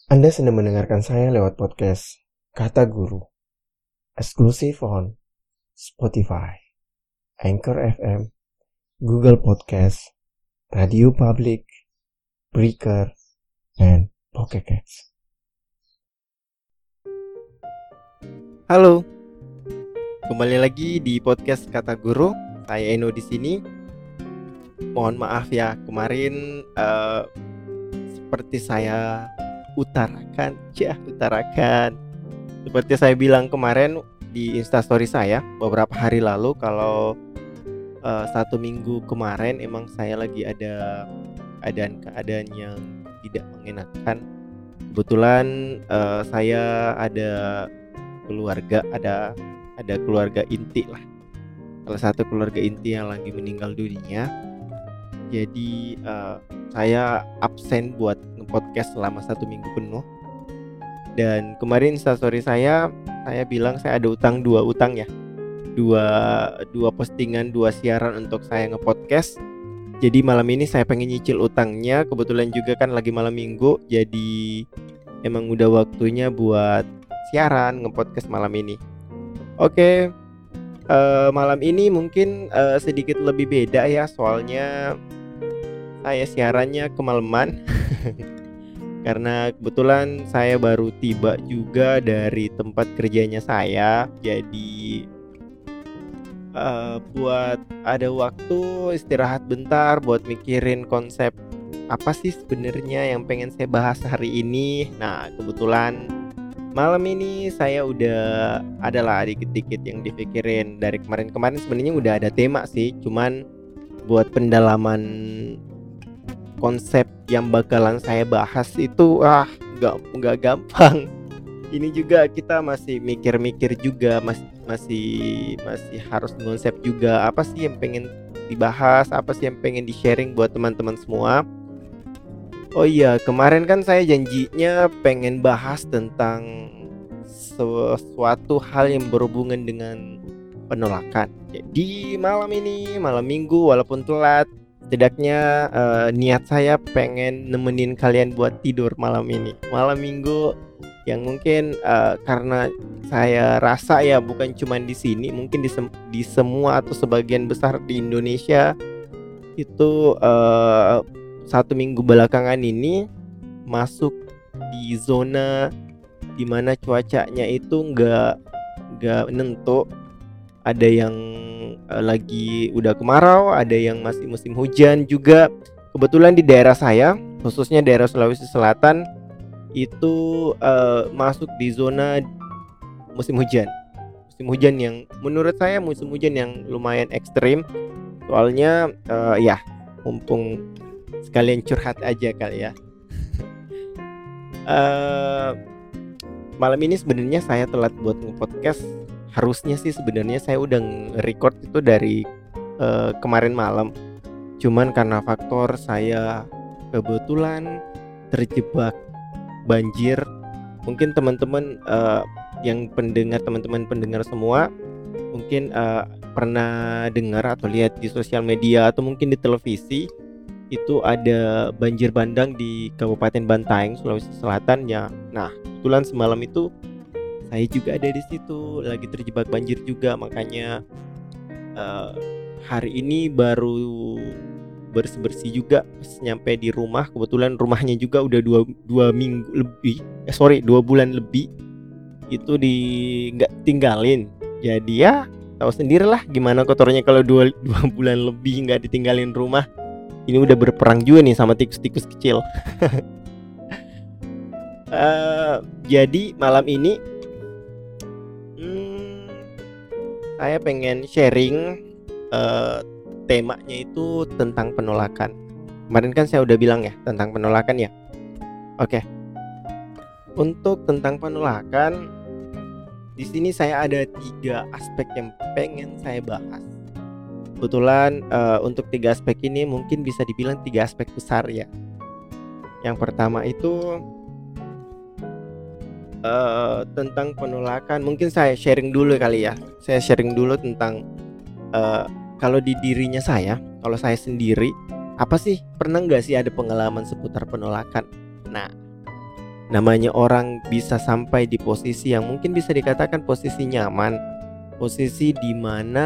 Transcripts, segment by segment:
Anda sedang mendengarkan saya lewat podcast Kata Guru, eksklusif on Spotify, Anchor FM, Google Podcast, Radio Public, Breaker, and Pocket Casts. Halo, kembali lagi di podcast Kata Guru. Saya Eno di sini. Mohon maaf ya, kemarin seperti saya utarakan. Seperti saya bilang kemarin di Instastory saya beberapa hari lalu, kalau 1 minggu kemarin emang saya lagi ada keadaan yang tidak mengenakan. Kebetulan saya ada keluarga, ada keluarga inti lah, salah satu keluarga inti yang lagi meninggal dunia. Jadi saya absen buat nge-podcast selama 1 minggu penuh. Dan kemarin instastory saya bilang saya ada dua utang ya, dua postingan, 2 siaran untuk saya nge-podcast. Jadi malam ini saya pengen nyicil utangnya. Kebetulan juga kan lagi malam minggu, jadi emang udah waktunya buat siaran nge-podcast malam ini. Oke, malam ini mungkin sedikit lebih beda ya, soalnya saya siarannya kemalaman karena kebetulan saya baru tiba juga dari tempat kerjanya saya. Jadi buat ada waktu istirahat bentar buat mikirin konsep apa sih sebenarnya yang pengen saya bahas hari ini. Nah, kebetulan malam ini saya udah adalah dikit-dikit yang dipikirin dari kemarin-kemarin. Sebenarnya udah ada tema sih, cuman buat pendalaman konsep yang bakalan saya bahas itu nggak gampang. Ini juga kita masih mikir-mikir juga, masih harus konsep juga, apa sih yang pengen dibahas, apa sih yang pengen di-sharing buat teman-teman semua. Oh iya, kemarin kan saya janjinya pengen bahas tentang sesuatu hal yang berhubungan dengan penolakan. Jadi malam ini, malam minggu, walaupun telat, setidaknya niat saya pengen nemenin kalian buat tidur malam ini, malam minggu yang mungkin karena saya rasa ya bukan cuma di sini, mungkin di semua atau sebagian besar di Indonesia itu 1 minggu belakangan ini masuk di zona dimana cuacanya itu nggak menentu. Ada yang lagi udah kemarau, ada yang masih musim hujan juga. Kebetulan di daerah saya, khususnya daerah Sulawesi Selatan, itu masuk di zona musim hujan. Musim hujan yang menurut saya musim hujan yang lumayan ekstrim. Soalnya ya mumpung sekalian curhat aja kali ya. Malam ini sebenarnya saya telat buat nge-podcast. Harusnya sih sebenarnya saya udah record itu dari kemarin malam. Cuman karena faktor saya kebetulan terjebak banjir. Mungkin teman-teman yang teman-teman pendengar semua mungkin pernah dengar atau lihat di sosial media atau mungkin di televisi, itu ada banjir bandang di Kabupaten Bantaeng, Sulawesi Selatan ya. Nah, kebetulan semalam itu saya juga ada di situ, lagi terjebak banjir juga. Makanya hari ini baru bersih-bersih juga pas nyampe di rumah. Kebetulan rumahnya juga udah 2 bulan lebih itu nggak tinggalin. Jadi ya tahu sendirilah gimana kotornya kalau 2 bulan lebih nggak ditinggalin rumah. Ini udah berperang juga nih sama tikus-tikus kecil. Jadi malam ini saya pengen sharing temanya itu tentang penolakan. Kemarin kan saya udah bilang ya tentang penolakan ya. Oke. Untuk tentang penolakan, di sini saya ada 3 aspek yang pengen saya bahas. Kebetulan untuk 3 aspek ini mungkin bisa dibilang 3 aspek besar ya. Yang pertama itu tentang penolakan. Mungkin saya sharing dulu kali ya. Saya sharing dulu tentang kalau di dirinya saya, kalau saya sendiri, apa sih, pernah nggak sih ada pengalaman seputar penolakan? Nah, namanya orang bisa sampai di posisi yang mungkin bisa dikatakan posisi nyaman, posisi di mana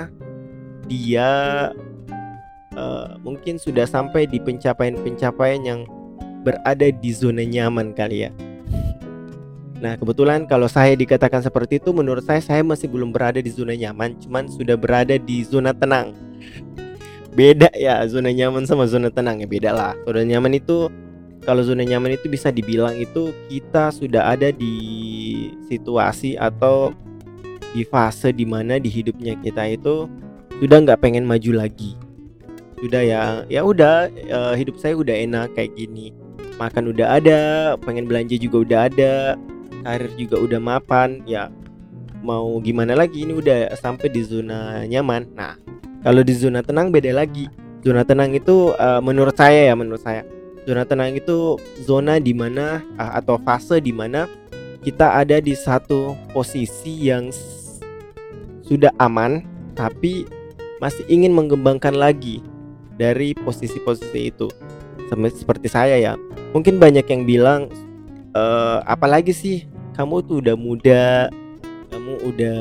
dia mungkin sudah sampai di pencapaian-pencapaian yang berada di zona nyaman kali ya. Nah kebetulan kalau saya dikatakan seperti itu, menurut saya masih belum berada di zona nyaman, cuman sudah berada di zona tenang. Beda ya, zona nyaman sama zona tenang ya, beda lah. Zona nyaman itu, kalau zona nyaman itu bisa dibilang itu kita sudah ada di situasi atau di fase dimana di hidupnya kita itu sudah nggak pengen maju lagi. Sudah ya udah, hidup saya udah enak kayak gini. Makan udah ada, pengen belanja juga udah ada, karir juga udah mapan, ya mau gimana lagi, ini udah sampai di zona nyaman. Nah kalau di zona tenang beda lagi. Zona tenang itu menurut saya zona tenang itu zona dimana atau fase dimana kita ada di satu posisi yang sudah aman, tapi masih ingin mengembangkan lagi dari posisi-posisi itu. Seperti saya ya, mungkin banyak yang bilang, apalagi sih, kamu tuh udah muda, kamu udah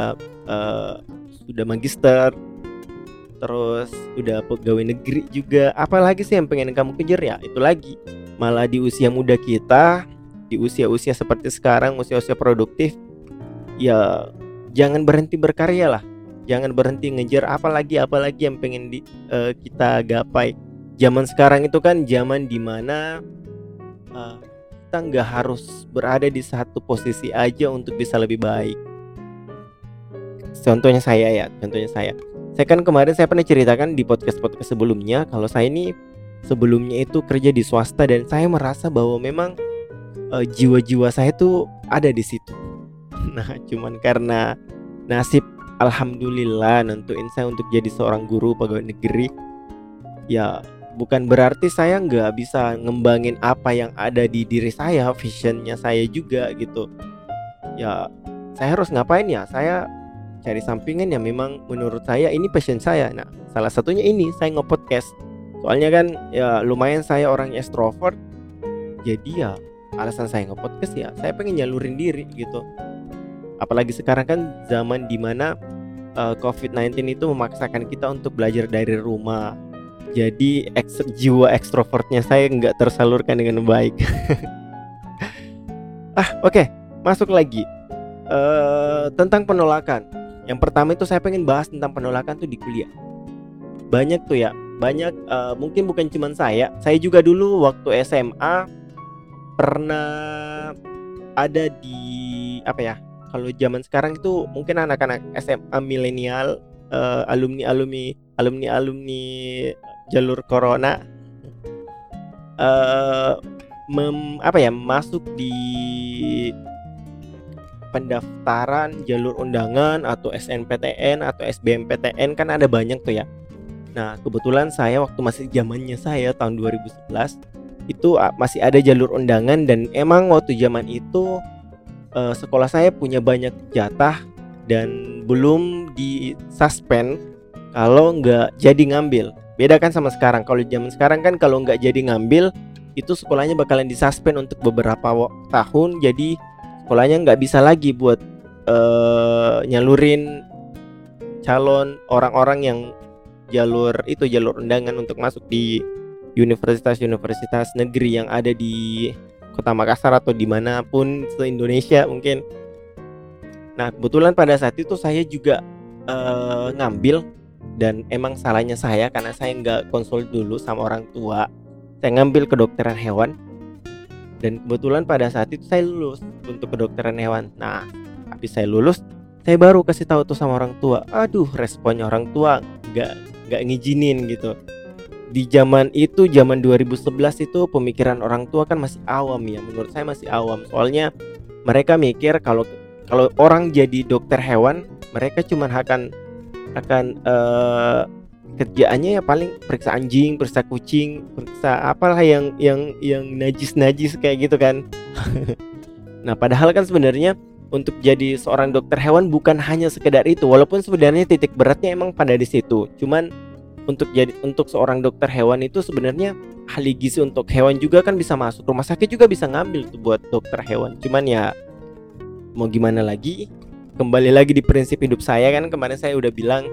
sudah magister, terus udah pegawai negeri juga, apalagi sih yang pengen kamu kejar? Ya itu lagi, malah di usia muda kita, di usia-usia seperti sekarang, usia-usia produktif, ya jangan berhenti berkarya lah, jangan berhenti ngejar apalagi yang pengen kita gapai. Zaman sekarang itu kan zaman dimana kita nggak harus berada di satu posisi aja untuk bisa lebih baik. Contohnya saya. Saya kan kemarin saya pernah ceritakan di podcast sebelumnya kalau saya ini sebelumnya itu kerja di swasta, dan saya merasa bahwa memang jiwa-jiwa saya tuh ada di situ. Nah, cuman karena nasib alhamdulillah nentuin saya untuk jadi seorang guru pegawai negeri, ya bukan berarti saya nggak bisa ngembangin apa yang ada di diri saya, visionnya saya juga gitu. Ya saya harus ngapain ya? Saya cari sampingan yang memang menurut saya ini passion saya. Nah salah satunya ini saya nge-podcast. Soalnya kan ya lumayan saya orang extrovert, jadi ya alasan saya nge-podcast ya saya pengen nyalurin diri gitu. Apalagi sekarang kan zaman dimana COVID-19 itu memaksakan kita untuk belajar dari rumah. Jadi jiwa ekstrovertnya saya nggak tersalurkan dengan baik. Oke, masuk lagi tentang penolakan. Yang pertama itu saya pengen bahas tentang penolakan tuh di kuliah. Banyak tuh ya, mungkin bukan cuma saya juga dulu waktu SMA pernah ada di kalau zaman sekarang itu mungkin anak-anak SMA milenial, alumni jalur corona, masuk di pendaftaran jalur undangan atau SNPTN atau SBMPTN, kan ada banyak tuh ya. Nah kebetulan saya waktu masih zamannya saya tahun 2011 itu masih ada jalur undangan, dan emang waktu zaman itu sekolah saya punya banyak jatah dan belum di-suspend kalau nggak jadi ngambil. Beda kan sama sekarang. Kalau zaman sekarang kan kalau nggak jadi ngambil itu sekolahnya bakalan di-suspend untuk beberapa tahun, jadi sekolahnya nggak bisa lagi buat nyalurin calon orang-orang yang jalur undangan untuk masuk di universitas-universitas negeri yang ada di Kota Makassar atau dimanapun se-Indonesia mungkin. Nah kebetulan pada saat itu saya juga ngambil, dan emang salahnya saya karena saya nggak konsul dulu sama orang tua. Saya ngambil kedokteran hewan, dan kebetulan pada saat itu saya lulus untuk kedokteran hewan. Nah habis saya lulus, saya baru kasih tahu tuh sama orang tua. Aduh, responnya orang tua nggak ngizinin gitu. Di zaman itu, zaman 2011 itu pemikiran orang tua kan masih awam ya. Menurut saya masih awam. Soalnya mereka mikir kalau orang jadi dokter hewan, mereka cuma akan kerjaannya ya paling periksa anjing, periksa kucing, periksa apalah yang najis kayak gitu kan. Nah padahal kan sebenarnya untuk jadi seorang dokter hewan bukan hanya sekedar itu, walaupun sebenarnya titik beratnya emang pada di situ. Cuman untuk seorang dokter hewan itu sebenarnya ahli gizi untuk hewan juga kan bisa masuk, rumah sakit juga bisa ngambil tuh buat dokter hewan. Cuman ya mau gimana lagi, kembali lagi di prinsip hidup saya kan, kemarin saya udah bilang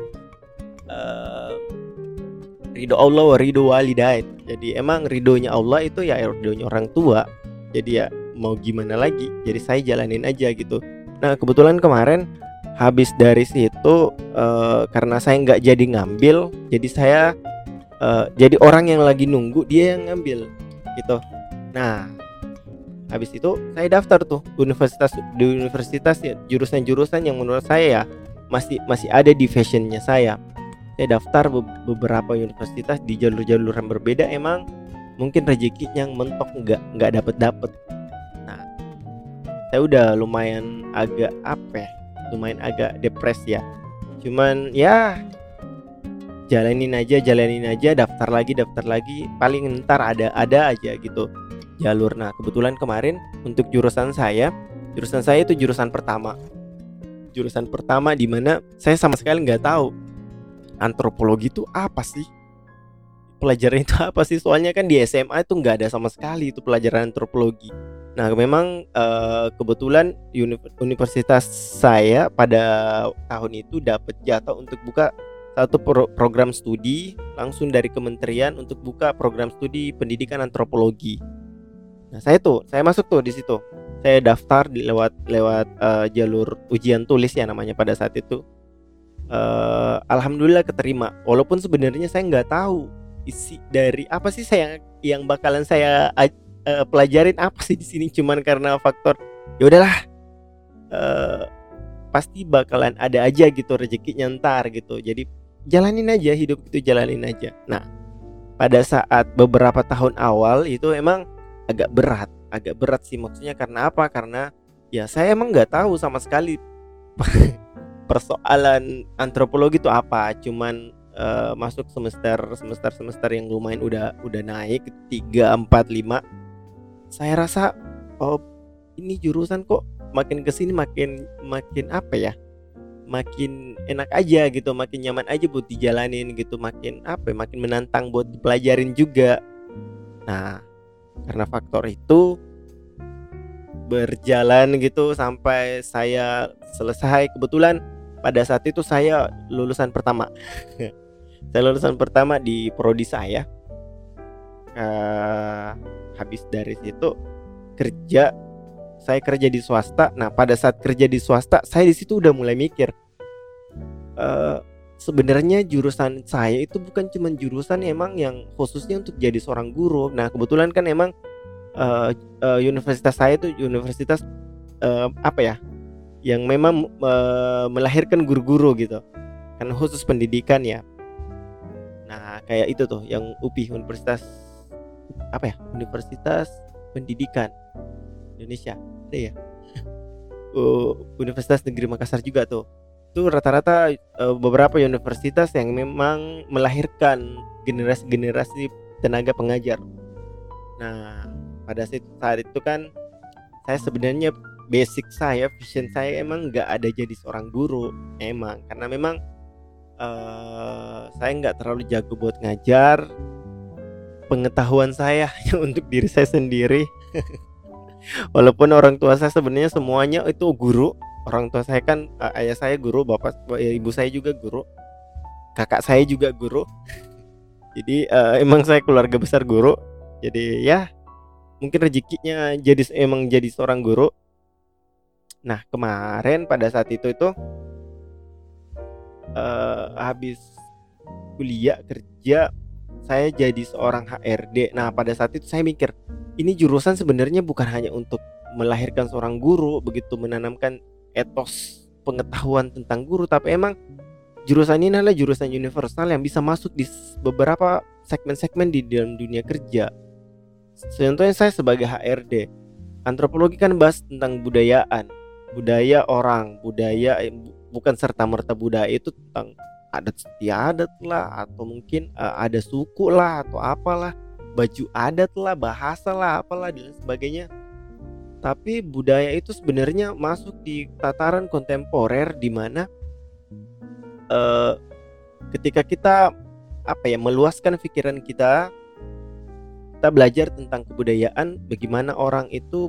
ridho Allah wa ridho walidain. Jadi emang ridhonya Allah itu ya ridhonya orang tua. Jadi ya mau gimana lagi, jadi saya jalanin aja gitu. Nah kebetulan kemarin habis dari situ karena saya nggak jadi ngambil, jadi saya jadi orang yang lagi nunggu dia yang ngambil gitu. Nah habis itu saya daftar tuh di universitas ya, jurusan-jurusan yang menurut saya ya masih ada di fashionnya saya. Saya daftar beberapa universitas di jalur-jalur yang berbeda. Emang mungkin rezekinya yang mentok nggak dapet. Nah saya udah lumayan agak depres ya. Cuman ya jalanin aja, daftar lagi, paling ntar ada aja gitu jalur. Nah kebetulan kemarin untuk jurusan saya itu jurusan pertama di mana saya sama sekali nggak tahu antropologi itu apa sih, pelajaran itu apa sih, soalnya kan di SMA itu nggak ada sama sekali itu pelajaran antropologi. Nah memang kebetulan universitas saya pada tahun itu dapat jatah untuk buka satu program studi langsung dari kementerian untuk buka program studi pendidikan antropologi. Nah saya masuk tuh di situ, saya daftar lewat jalur ujian tulis ya namanya pada saat itu. Alhamdulillah keterima, walaupun sebenarnya saya nggak tahu isi dari apa sih yang bakalan saya pelajarin apa sih di sini. Cuman karena faktor ya udahlah, pasti bakalan ada aja gitu rezekinya ntar gitu, jadi jalanin aja hidup itu, jalanin aja. Nah pada saat beberapa tahun awal itu emang agak berat sih, maksudnya karena apa, karena ya saya emang nggak tahu sama sekali persoalan antropologi itu apa. Cuman masuk semester yang lumayan udah naik 3, 4, 5, saya rasa oh ini jurusan kok makin kesini makin apa ya, makin enak aja gitu, makin nyaman aja buat dijalanin gitu, makin menantang buat dipelajarin juga. Nah karena faktor itu berjalan gitu sampai saya selesai. Kebetulan pada saat itu saya lulusan pertama saya lulusan pertama di prodi saya. Habis dari situ saya kerja di swasta. Nah pada saat kerja di swasta saya di situ udah mulai mikir, sebenarnya jurusan saya itu bukan cuma jurusan emang yang khususnya untuk jadi seorang guru. Nah kebetulan kan emang universitas saya itu universitas apa ya, yang memang melahirkan guru-guru gitu, kan khusus pendidikan ya. Nah kayak itu tuh yang UPI, Universitas Pendidikan Indonesia ada ya. Universitas Negeri Makassar juga tuh. Itu rata-rata beberapa universitas yang memang melahirkan generasi tenaga pengajar. Nah pada saat itu kan saya sebenarnya vision saya emang nggak ada jadi seorang guru, emang karena memang saya nggak terlalu jago buat ngajar. Pengetahuan saya hanya untuk diri saya sendiri. Walaupun orang tua saya sebenarnya semuanya itu guru. Orang tua saya kan ayah saya guru, ibu saya juga guru, kakak saya juga guru. Jadi emang saya keluarga besar guru. Jadi ya mungkin rezekinya jadi seorang guru. Nah kemarin pada saat itu habis kuliah kerja, saya jadi seorang HRD. Nah pada saat itu saya mikir, ini jurusan sebenarnya bukan hanya untuk melahirkan seorang guru, begitu menanamkan etos pengetahuan tentang guru, tapi emang jurusan ini adalah jurusan universal yang bisa masuk di beberapa segmen-segmen di dalam dunia kerja. Contohnya saya sebagai HRD, antropologi kan bahas tentang budaya orang, bukan serta-merta budaya itu tentang adat istiadat lah, atau mungkin ada suku lah, atau apalah, baju adat lah, bahasa lah, apalah dan sebagainya. Tapi budaya itu sebenarnya masuk di tataran kontemporer, di mana ketika kita meluaskan pikiran kita, kita belajar tentang kebudayaan, bagaimana orang itu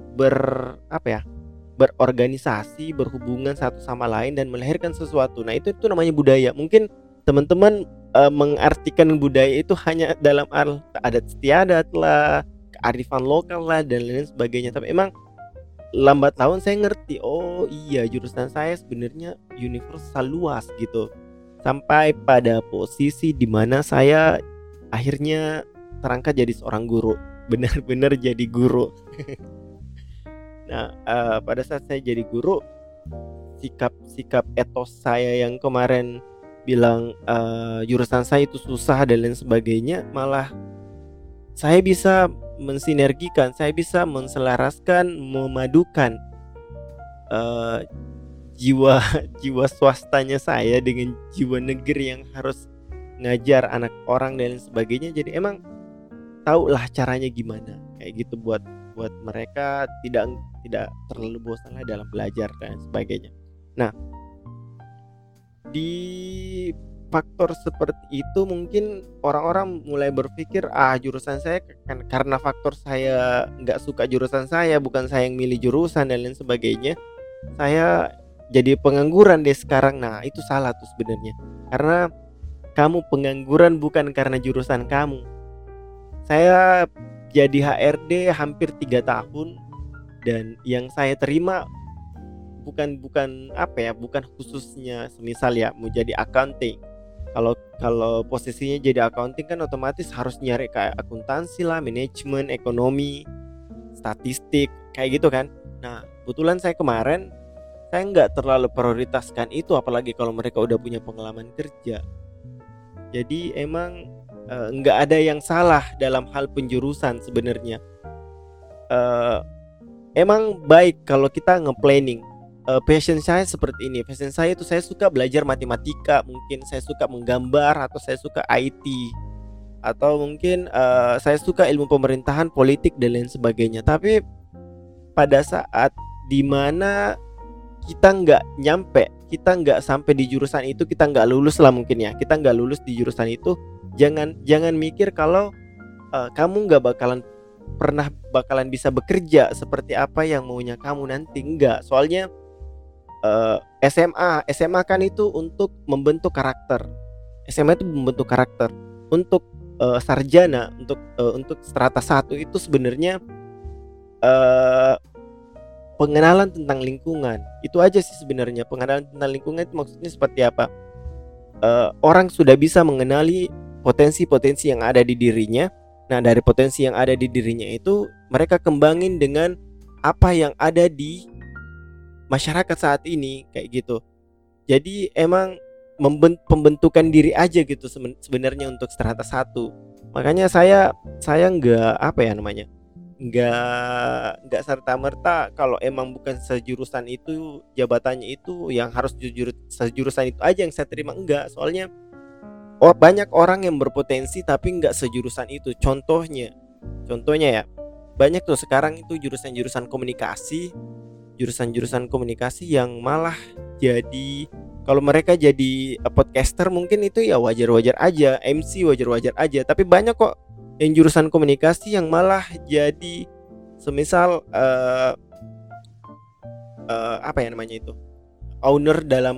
berorganisasi, berhubungan satu sama lain dan melahirkan sesuatu. Nah, itu namanya budaya. Mungkin teman-teman mengartikan budaya itu hanya dalam adat istiadat lah, kearifan lokal lah dan lain sebagainya. Tapi emang lambat laun saya ngerti, oh iya jurusan saya sebenarnya universal luas gitu. Sampai pada posisi di mana saya akhirnya terangkat jadi seorang guru, benar-benar jadi guru. Nah, pada saat saya jadi guru, sikap etos saya yang kemarin bilang jurusan saya itu susah dan lain sebagainya, malah saya bisa mensinergikan, saya bisa menselaraskan, memadukan jiwa swastanya saya dengan jiwa negeri yang harus ngajar anak orang dan lain sebagainya. Jadi emang tahulah caranya gimana kayak gitu buat mereka tidak terlalu bosan lah dalam belajar dan sebagainya. Nah, di faktor seperti itu mungkin orang-orang mulai berpikir jurusan saya karena faktor saya nggak suka jurusan saya, bukan saya yang milih jurusan dan lain sebagainya, saya jadi pengangguran deh sekarang. Nah, itu salah tuh sebenarnya, karena kamu pengangguran bukan karena jurusan kamu. Saya jadi HRD hampir 3 tahun dan yang saya terima bukan khususnya semisal ya mau jadi accounting. Kalau posisinya jadi accounting kan otomatis harus nyari kayak akuntansi lah, manajemen, ekonomi, statistik kayak gitu kan. Nah, kebetulan saya kemarin saya nggak terlalu prioritaskan itu, apalagi kalau mereka udah punya pengalaman kerja. Jadi emang nggak ada yang salah dalam hal penjurusan sebenarnya. Emang baik kalau kita nge-planning. Passion saya seperti ini. Passion saya itu saya suka belajar matematika, mungkin saya suka menggambar, atau saya suka IT, atau mungkin saya suka ilmu pemerintahan, politik dan lain sebagainya. Tapi pada saat dimana kita nggak sampai di jurusan itu, kita nggak lulus lah mungkin ya, kita nggak lulus di jurusan itu, jangan mikir kalau kamu nggak bakalan bisa bekerja seperti apa yang maunya kamu nanti. Enggak, soalnya SMA kan itu untuk membentuk karakter. SMA itu membentuk karakter. Untuk sarjana, untuk strata 1 itu sebenarnya pengenalan tentang lingkungan. Itu aja sih sebenarnya. Pengenalan tentang lingkungan itu maksudnya seperti apa? Orang sudah bisa mengenali potensi-potensi yang ada di dirinya. Nah, dari potensi yang ada di dirinya itu mereka kembangin dengan apa yang ada di masyarakat saat ini kayak gitu. Jadi emang pembentukan diri aja gitu sebenarnya untuk strata 1. Makanya saya nggak serta-merta kalau emang bukan sejurusan itu, jabatannya itu yang harus sejurusan itu aja yang saya terima. Enggak, soalnya banyak orang yang berpotensi tapi nggak sejurusan itu. Contohnya ya, banyak tuh sekarang itu jurusan komunikasi yang malah jadi, kalau mereka jadi podcaster mungkin itu ya wajar-wajar aja, MC wajar-wajar aja. Tapi banyak kok yang jurusan komunikasi yang malah jadi semisal owner dalam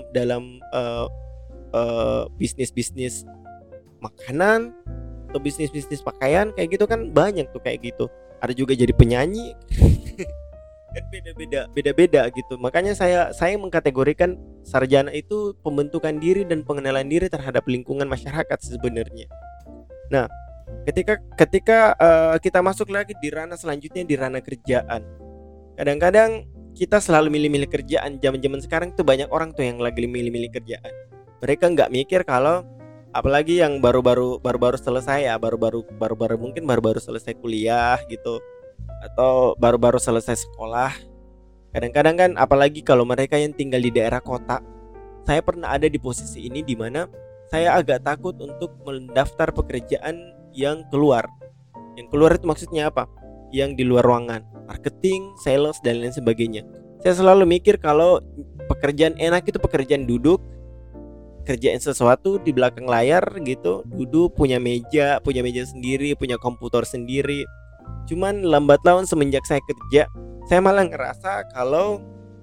bisnis makanan atau bisnis pakaian kayak gitu kan, banyak tuh kayak gitu. Ada juga jadi penyanyi. Kan beda-beda gitu. Makanya saya mengkategorikan sarjana itu pembentukan diri dan pengenalan diri terhadap lingkungan masyarakat sebenarnya. Nah, ketika kita masuk lagi di ranah selanjutnya, di ranah kerjaan, kadang-kadang kita selalu milih-milih kerjaan. Zaman sekarang tuh banyak orang tuh yang lagi milih-milih kerjaan. Mereka nggak mikir kalau, apalagi yang baru-baru selesai ya, mungkin baru selesai kuliah gitu, atau baru selesai sekolah. Kadang-kadang kan apalagi kalau mereka yang tinggal di daerah kota. Saya pernah ada di posisi ini di mana saya agak takut untuk mendaftar pekerjaan yang keluar. Yang keluar itu maksudnya apa? Yang di luar ruangan, marketing, sales dan lain sebagainya. Saya selalu mikir kalau pekerjaan enak itu pekerjaan duduk, kerjain sesuatu di belakang layar gitu, duduk, punya meja sendiri, punya komputer sendiri. Cuman lambat laun semenjak saya kerja, saya malah ngerasa kalau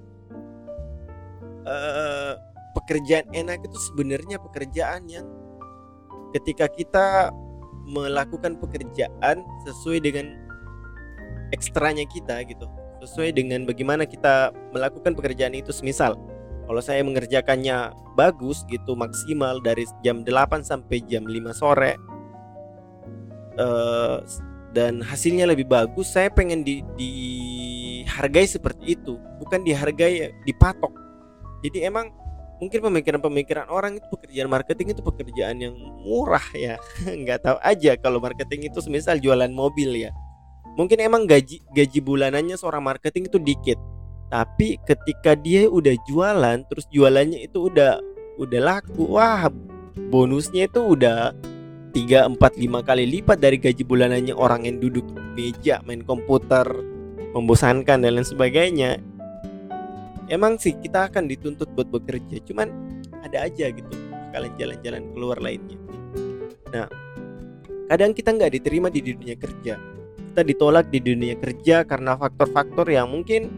pekerjaan enak itu sebenarnya pekerjaan yang ketika kita melakukan pekerjaan sesuai dengan ekstranya kita gitu, sesuai dengan bagaimana kita melakukan pekerjaan itu. Semisal kalau saya mengerjakannya bagus gitu, maksimal dari jam 8 sampai jam 5 sore, dan hasilnya lebih bagus, saya pengen dihargai seperti itu, bukan dihargai, dipatok. Jadi emang mungkin pemikiran-pemikiran orang itu pekerjaan marketing itu pekerjaan yang murah ya. Nggak tahu aja kalau marketing itu semisal jualan mobil ya. Mungkin emang gaji bulanannya seorang marketing itu dikit. Tapi ketika dia udah jualan, terus jualannya itu udah laku, wah bonusnya itu udah 3, 4, 5 kali lipat dari gaji bulanannya orang yang duduk di meja main komputer membosankan dan lain sebagainya. Emang sih kita akan dituntut buat bekerja, cuman ada aja gitu kalian jalan-jalan keluar lainnya. Nah, kadang kita nggak diterima di dunia kerja, kita ditolak di dunia kerja karena faktor-faktor yang mungkin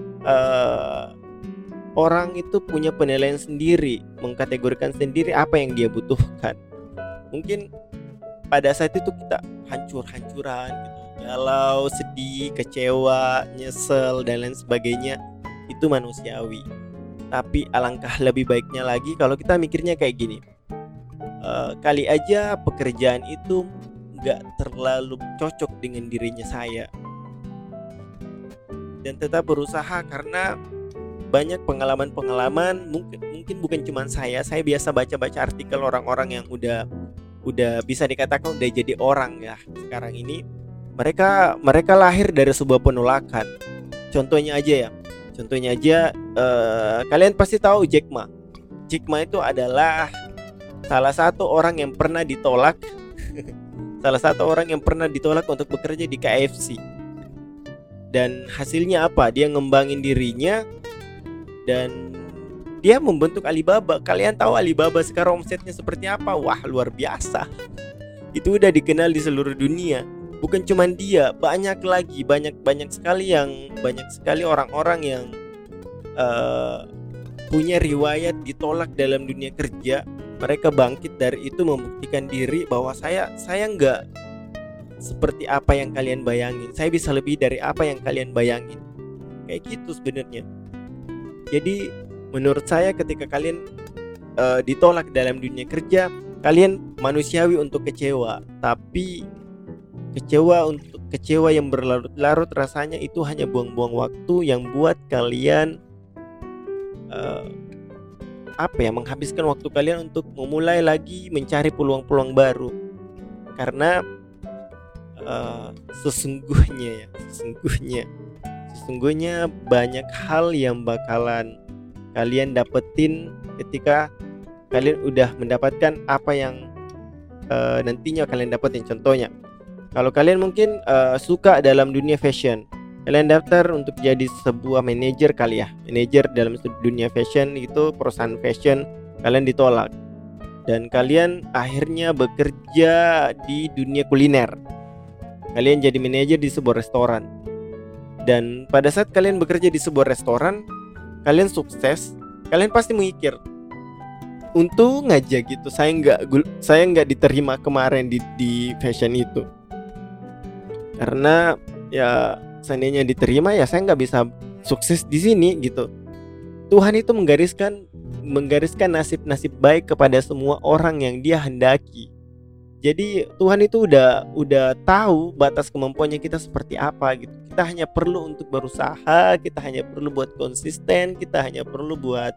orang itu punya penilaian sendiri, mengkategorikan sendiri apa yang dia butuhkan. Mungkin pada saat itu kita hancur-hancuran gitu, galau, sedih, kecewa, nyesel dan lain sebagainya. Itu manusiawi. Tapi alangkah lebih baiknya lagi kalau kita mikirnya kayak gini, kali aja pekerjaan itu gak terlalu cocok dengan dirinya saya, dan tetap berusaha. Karena banyak pengalaman mungkin bukan cuma saya biasa baca artikel orang-orang yang udah bisa dikatakan udah jadi orang ya sekarang ini. Mereka lahir dari sebuah penolakan. Contohnya aja, kalian pasti tahu Jack Ma. Jack Ma itu adalah salah satu orang yang pernah ditolak untuk bekerja di KFC. Dan hasilnya apa? Dia ngembangin dirinya dan dia membentuk Alibaba. Kalian tahu Alibaba sekarang omsetnya seperti apa? Wah, luar biasa. Itu udah dikenal di seluruh dunia. Bukan cuma dia, banyak sekali orang-orang yang punya riwayat ditolak dalam dunia kerja. Mereka bangkit dari itu, membuktikan diri bahwa saya nggak seperti apa yang kalian bayangin. Saya bisa lebih dari apa yang kalian bayangin. Kayak gitu sebenarnya. Jadi menurut saya ketika kalian ditolak dalam dunia kerja, kalian manusiawi untuk kecewa. Tapi kecewa yang berlarut-larut rasanya itu hanya buang-buang waktu yang buat kalian menghabiskan waktu kalian untuk memulai lagi mencari peluang-peluang baru. Karena sesungguhnya banyak hal yang bakalan kalian dapetin ketika kalian udah mendapatkan apa yang nantinya kalian dapetin. Contohnya, kalau kalian mungkin suka dalam dunia fashion, kalian daftar untuk jadi sebuah manajer kali ya, manajer dalam dunia fashion itu, perusahaan fashion, kalian ditolak dan kalian akhirnya bekerja di dunia kuliner. Kalian jadi manajer di sebuah restoran. Dan pada saat kalian bekerja di sebuah restoran, kalian sukses, kalian pasti mikir, untung aja gitu saya nggak diterima kemarin di fashion itu. Karena ya seandainya diterima ya saya nggak bisa sukses di sini gitu. Tuhan itu menggariskan nasib-nasib baik kepada semua orang yang Dia hendaki. Jadi Tuhan itu udah tahu batas kemampuannya kita seperti apa gitu. Kita hanya perlu untuk berusaha, kita hanya perlu buat konsisten, kita hanya perlu buat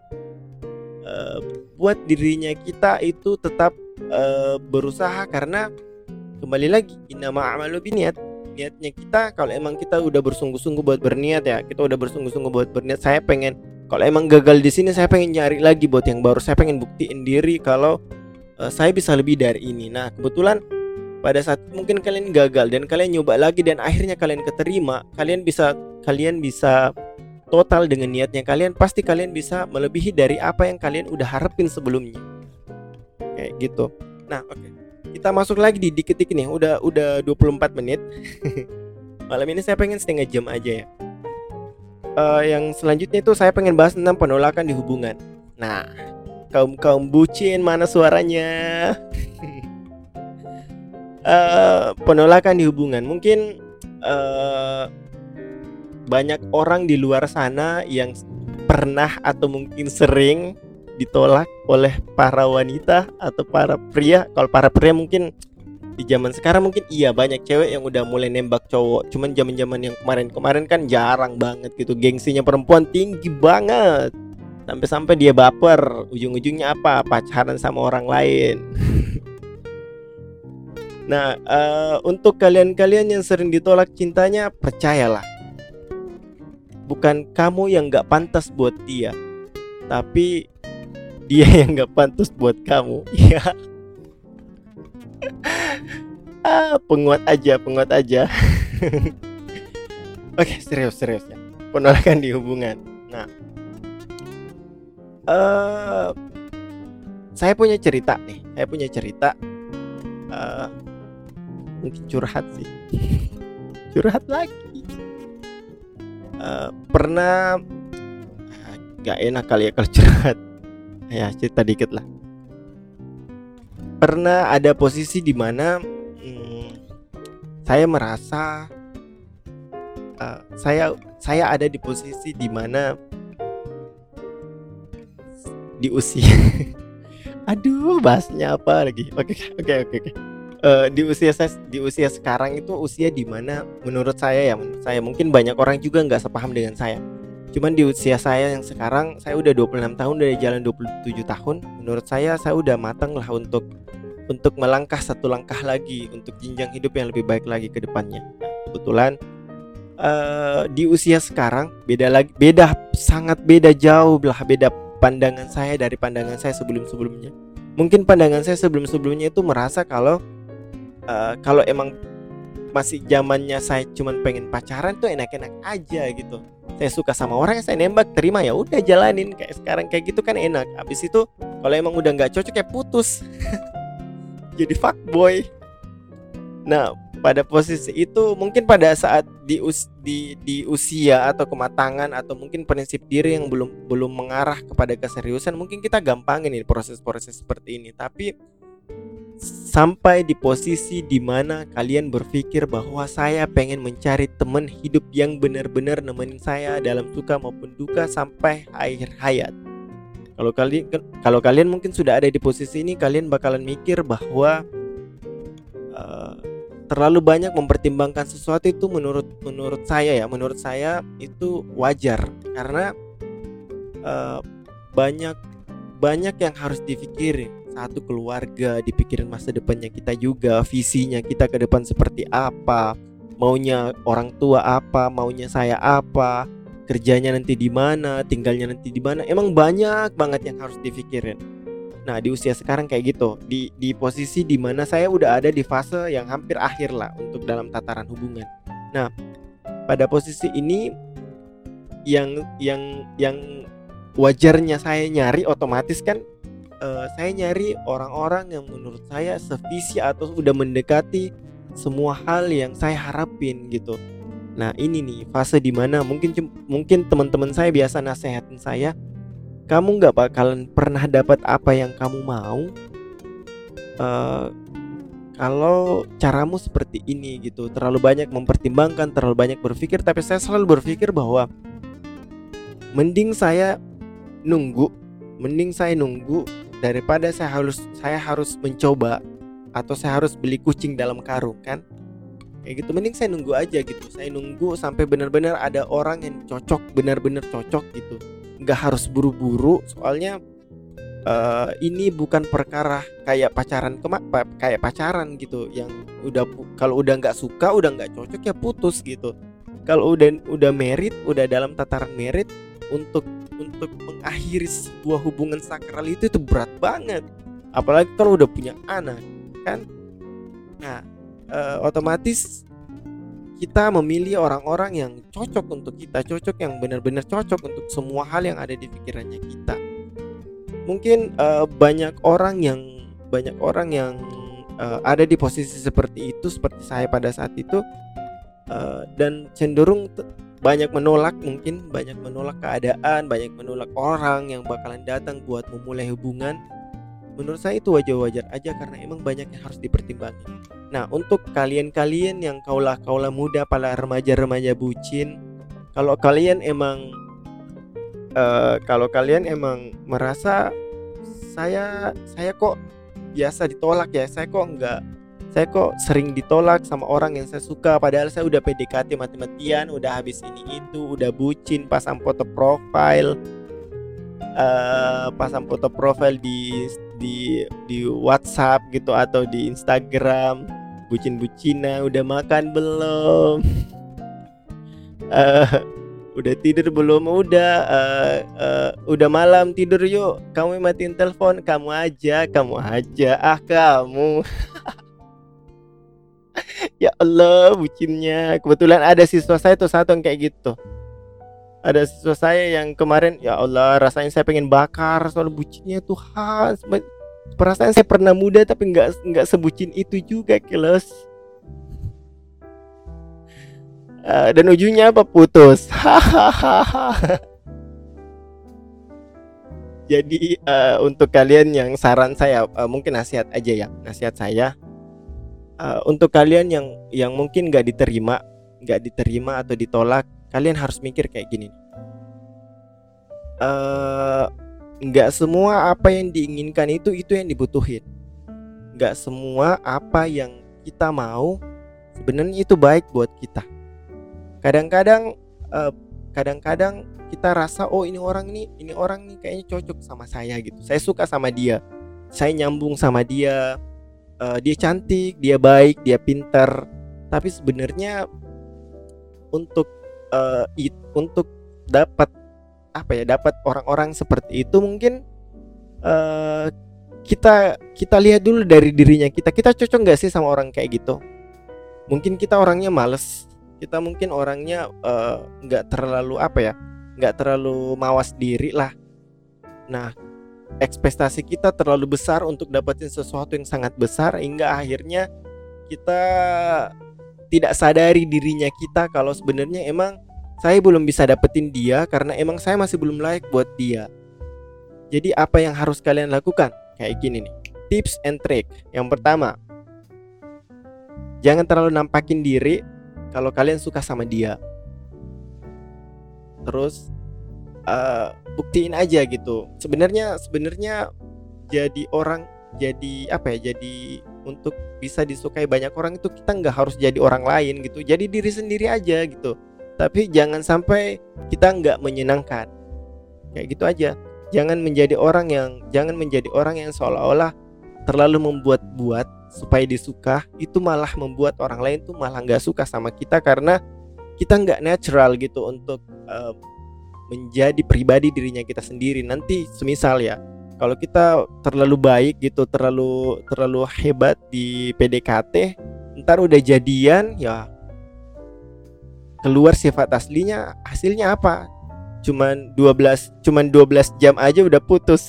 dirinya kita itu tetap berusaha. Karena kembali lagi, innama a'malu binniyat. Niatnya kita, kalau emang kita udah bersungguh-sungguh buat berniat ya, saya pengen, kalau emang gagal di sini saya pengen nyari lagi buat yang baru. Saya pengen buktiin diri kalau saya bisa lebih dari ini. Nah, kebetulan pada saat mungkin kalian gagal dan kalian nyoba lagi dan akhirnya kalian keterima, kalian bisa total dengan niatnya kalian, pasti kalian bisa melebihi dari apa yang kalian udah harapin sebelumnya. Kayak gitu. Nah, oke. Kita masuk lagi di dikit-dikit nih, udah 24 menit. Malam ini saya pengen setengah jam aja ya. Yang selanjutnya itu saya pengen bahas tentang penolakan di hubungan. Nah, kaum bucin mana suaranya? Penolakan di hubungan. Mungkin banyak orang di luar sana yang pernah atau mungkin sering ditolak oleh para wanita atau para pria. Kalau para pria mungkin di zaman sekarang mungkin iya, banyak cewek yang udah mulai nembak cowok. Cuman zaman-zaman yang kemarin-kemarin kan jarang banget gitu. Gengsinya perempuan tinggi banget. Sampai-sampai dia baper. Ujung-ujungnya apa? Pacaran sama orang lain. Nah, untuk kalian-kalian yang sering ditolak cintanya, percayalah, bukan kamu yang gak pantas buat dia, tapi dia yang gak pantas buat kamu. Ya. Penguat aja. Oke, serius ya. Penolakan di hubungan. Nah, saya punya cerita nih. Mungkin curhat sih. Curhat lagi. Pernah gak enak kali ya kalau curhat. Ya, cerita dikit lah. Pernah ada posisi di mana saya merasa saya ada di posisi di mana di usia aduh, bahasnya apa lagi? Oke. Di usia sekarang itu usia di mana menurut saya mungkin banyak orang juga nggak sepaham dengan saya. Cuman di usia saya yang sekarang, saya udah 26 tahun dari jalan 27 tahun. Menurut saya udah matang lah untuk melangkah satu langkah lagi untuk jenjang hidup yang lebih baik lagi ke depannya. Kebetulan di usia sekarang sangat beda jauh lah, beda pandangan saya dari pandangan saya sebelumnya. Mungkin pandangan saya sebelumnya itu merasa kalau emang masih zamannya saya cuman pengen pacaran tuh enak-enak aja gitu. Saya suka sama orang, saya nembak, terima, ya udah jalanin. Kayak sekarang kayak gitu kan enak. Habis itu kalau emang udah nggak cocok ya putus. Jadi fuckboy. Nah, pada posisi itu mungkin pada saat di usia atau kematangan atau mungkin prinsip diri yang belum mengarah kepada keseriusan, mungkin kita gampangin nih proses-proses seperti ini. Tapi sampai di posisi dimana kalian berpikir bahwa saya pengen mencari teman hidup yang benar-benar nemenin saya dalam suka maupun duka sampai akhir hayat. Kalau kalian mungkin sudah ada di posisi ini, kalian bakalan mikir bahwa terlalu banyak mempertimbangkan sesuatu itu menurut saya itu wajar, karena banyak yang harus dipikirin. Satu, keluarga, dipikirin masa depannya kita juga, visinya kita ke depan seperti apa, maunya orang tua apa, maunya saya apa, kerjanya nanti di mana, tinggalnya nanti di mana. Emang banyak banget yang harus dipikirin. Nah, di usia sekarang kayak gitu, di posisi di mana saya udah ada di fase yang hampir akhir lah untuk dalam tataran hubungan. Nah, pada posisi ini yang wajarnya saya nyari, otomatis kan saya nyari orang-orang yang menurut saya sevisi atau udah mendekati semua hal yang saya harapin gitu. Nah, ini nih fase dimana mungkin teman-teman saya biasa nasehatin saya, kamu gak bakalan pernah dapat apa yang kamu mau kalau caramu seperti ini gitu. Terlalu banyak mempertimbangkan, terlalu banyak berpikir. Tapi saya selalu berpikir bahwa mending saya nunggu daripada saya harus mencoba atau saya harus beli kucing dalam karung kan. Kayak gitu, mending saya nunggu aja gitu. Saya nunggu sampai benar-benar ada orang yang benar-benar cocok gitu. Nggak harus buru-buru, soalnya ini bukan perkara kayak pacaran gitu, yang kalau udah nggak suka, udah nggak cocok ya putus gitu. Kalau udah married, udah dalam tataran married, untuk mengakhiri sebuah hubungan sakral itu berat banget, apalagi kalau udah punya anak kan. Nah, otomatis kita memilih orang-orang yang cocok untuk kita, yang benar-benar cocok untuk semua hal yang ada di pikirannya kita. Mungkin banyak orang yang ada di posisi seperti itu, seperti saya pada saat itu. dan cenderung banyak menolak, mungkin banyak menolak keadaan, banyak menolak orang yang bakalan datang buat memulai hubungan. Menurut saya itu wajar-wajar aja karena emang banyak yang harus dipertimbangkan. Nah, untuk kalian-kalian yang kaulah muda, para remaja-remaja bucin, kalau kalian emang merasa saya kok biasa ditolak ya, saya kok sering ditolak sama orang yang saya suka, padahal saya udah PDKT mati-matian, udah habis ini itu, udah bucin, pasang foto profile di WhatsApp gitu atau di Instagram, bucin-bucina, udah makan belum, udah tidur belum, udah malam tidur yuk, kamu matiin telepon, kamu aja kamu. Ya Allah, bucinnya. Kebetulan ada siswa saya tuh satu yang kayak gitu. Ada siswa saya yang kemarin, ya Allah, rasanya saya pengen bakar soal bucinnya. Tuhan, perasaan saya pernah muda tapi nggak sebucin itu juga, keles. Dan ujungnya apa? Putus. Jadi untuk kalian yang saran saya, mungkin nasihat aja ya, nasihat saya. Untuk kalian yang mungkin nggak diterima atau ditolak, kalian harus mikir kayak gini. Nggak semua apa yang diinginkan itu yang dibutuhin. Nggak semua apa yang kita mau sebenarnya itu baik buat kita. Kadang-kadang kita rasa, oh ini orang nih kayaknya cocok sama saya gitu. Saya suka sama dia, saya nyambung sama dia. Dia cantik, dia baik, dia pintar. Tapi sebenarnya untuk dapat orang-orang seperti itu, mungkin kita lihat dulu dari dirinya kita cocok nggak sih sama orang kayak gitu. Mungkin kita orangnya males, kita mungkin orangnya nggak terlalu mawas diri lah. Nah, ekspektasi kita terlalu besar untuk dapetin sesuatu yang sangat besar, hingga akhirnya kita tidak sadari dirinya kita kalau sebenarnya emang saya belum bisa dapetin dia karena emang saya masih belum layak buat dia. Jadi apa yang harus kalian lakukan? Kayak gini nih, tips and trick. Yang pertama, jangan terlalu nampakin diri kalau kalian suka sama dia. Terus buktiin aja gitu. Sebenarnya jadi untuk bisa disukai banyak orang itu kita nggak harus jadi orang lain gitu. Jadi diri sendiri aja gitu. Tapi jangan sampai kita nggak menyenangkan. Kayak gitu aja. Jangan menjadi orang yang seolah-olah terlalu membuat-buat supaya disuka. Itu malah membuat orang lain tuh malah nggak suka sama kita karena kita nggak natural gitu untuk menjadi pribadi dirinya kita sendiri. Nanti semisal ya, kalau kita terlalu baik gitu, terlalu hebat di PDKT, ntar udah jadian ya keluar sifat aslinya, hasilnya apa? Cuman 12 jam aja udah putus.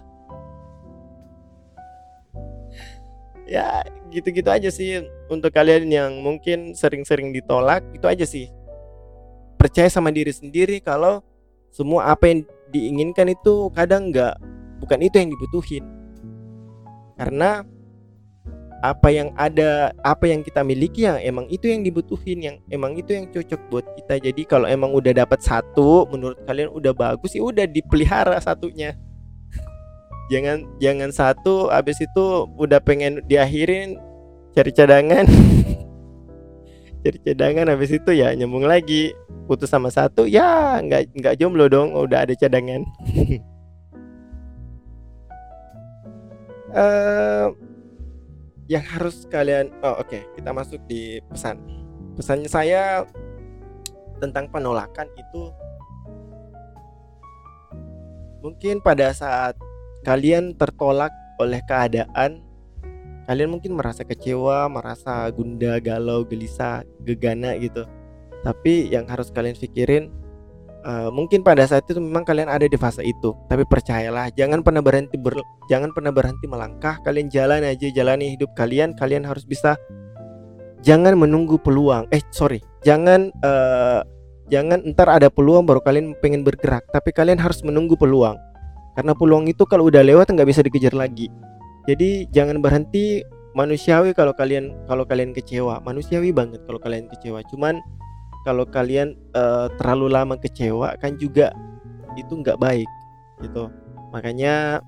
Ya gitu-gitu aja sih. Untuk kalian yang mungkin sering-sering ditolak, itu aja sih. Percaya sama diri sendiri kalau semua apa yang diinginkan itu kadang bukan itu yang dibutuhin. Karena apa yang kita miliki yang emang itu yang dibutuhin, yang emang itu yang cocok buat kita. Jadi kalau emang udah dapat satu, menurut kalian udah bagus, ya udah dipelihara satunya. Jangan satu habis itu udah pengen diakhirin, cari cadangan. Cari cadangan habis itu ya nyambung lagi. Putus sama satu, ya nggak jomblo dong, udah ada cadangan. Yang harus kalian oke, kita masuk di pesannya saya tentang penolakan itu. Mungkin pada saat kalian tertolak oleh keadaan, kalian mungkin merasa kecewa, merasa gundah, galau, gelisah, gegana gitu. Tapi yang harus kalian pikirin, mungkin pada saat itu memang kalian ada di fase itu. Tapi percayalah, jangan pernah berhenti melangkah. Kalian jalani hidup kalian. Kalian harus bisa jangan menunggu peluang. Jangan ntar ada peluang baru kalian pengen bergerak, tapi kalian harus menunggu peluang. Karena peluang itu kalau udah lewat nggak bisa dikejar lagi. Jadi jangan berhenti. Manusiawi kalau kalian kecewa, manusiawi banget kalau kalian kecewa. Cuman kalau kalian terlalu lama kecewa kan juga itu nggak baik gitu. Makanya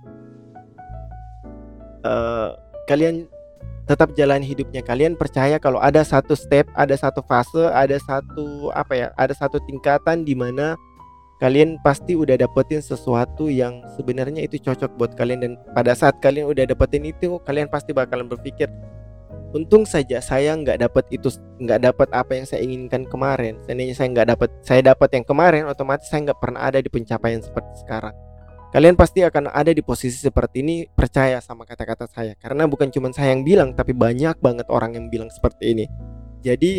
kalian tetap jalani hidupnya. Kalian percaya kalau ada satu step, ada satu fase, ada satu tingkatan di mana kalian pasti udah dapetin sesuatu yang sebenarnya itu cocok buat kalian. Dan pada saat kalian udah dapetin itu, kalian pasti bakalan berpikir, untung saja saya nggak dapat apa yang saya inginkan kemarin. Seandainya saya dapat yang kemarin, otomatis saya nggak pernah ada di pencapaian seperti sekarang. Kalian pasti akan ada di posisi seperti ini, percaya sama kata-kata saya. Karena bukan cuma saya yang bilang, tapi banyak banget orang yang bilang seperti ini. Jadi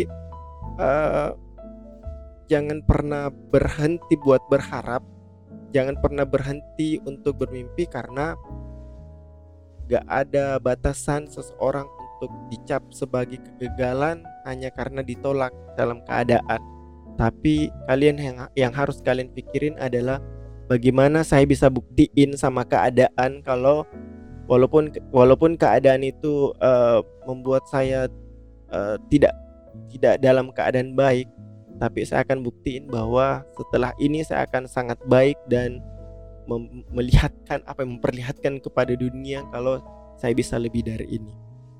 jangan pernah berhenti buat berharap. Jangan pernah berhenti untuk bermimpi, karena gak ada batasan seseorang untuk dicap sebagai kegagalan hanya karena ditolak dalam keadaan. Tapi kalian yang harus kalian pikirin adalah bagaimana saya bisa buktiin sama keadaan kalau walaupun keadaan itu membuat saya tidak dalam keadaan baik, tapi saya akan buktiin bahwa setelah ini saya akan sangat baik dan memperlihatkan kepada dunia kalau saya bisa lebih dari ini.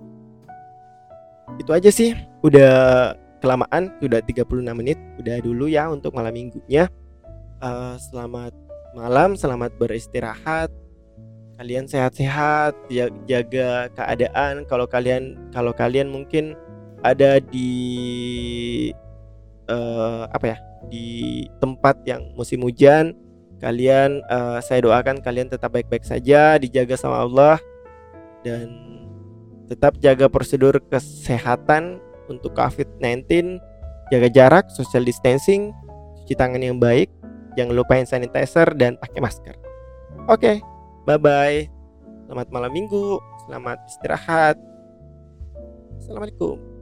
Itu aja sih, udah kelamaan, sudah 36 menit. Udah dulu ya untuk malam minggunya. Selamat malam, selamat beristirahat. Kalian sehat-sehat, jaga keadaan. Kalau kalian mungkin ada di di tempat yang musim hujan, kalian saya doakan kalian tetap baik-baik saja, dijaga sama Allah, dan tetap jaga prosedur kesehatan untuk COVID-19. Jaga jarak, social distancing, cuci tangan yang baik, jangan lupa hand sanitizer dan pakai masker. Oke, bye-bye. Selamat malam minggu, selamat istirahat. Assalamualaikum.